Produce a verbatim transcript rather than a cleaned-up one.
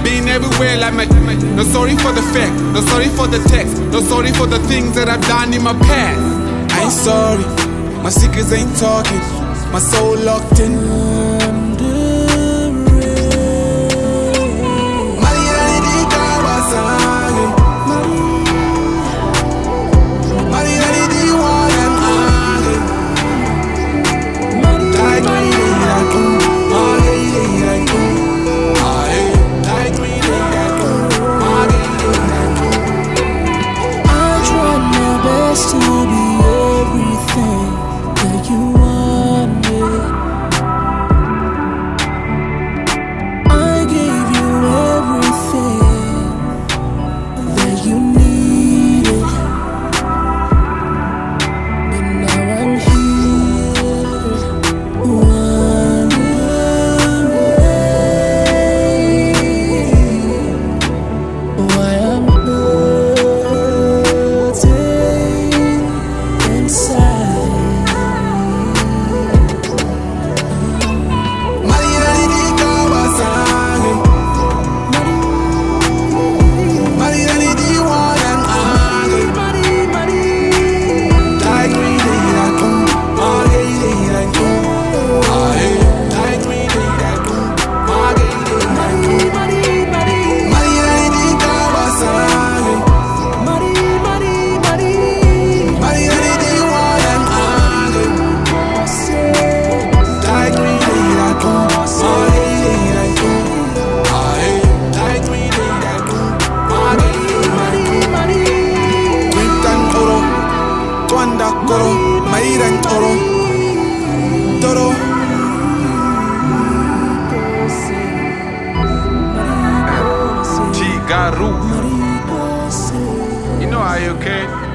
Been everywhere like my, my. No sorry for the fact, no sorry for the text, no sorry for the things that I've done in my past. I ain't sorry, my secrets ain't talking, my soul locked in. To be everything that you wanted, I gave you everything that you needed, but now I'm here wondering why I'm Mairan toro, toro. G Garu, you know how you okay?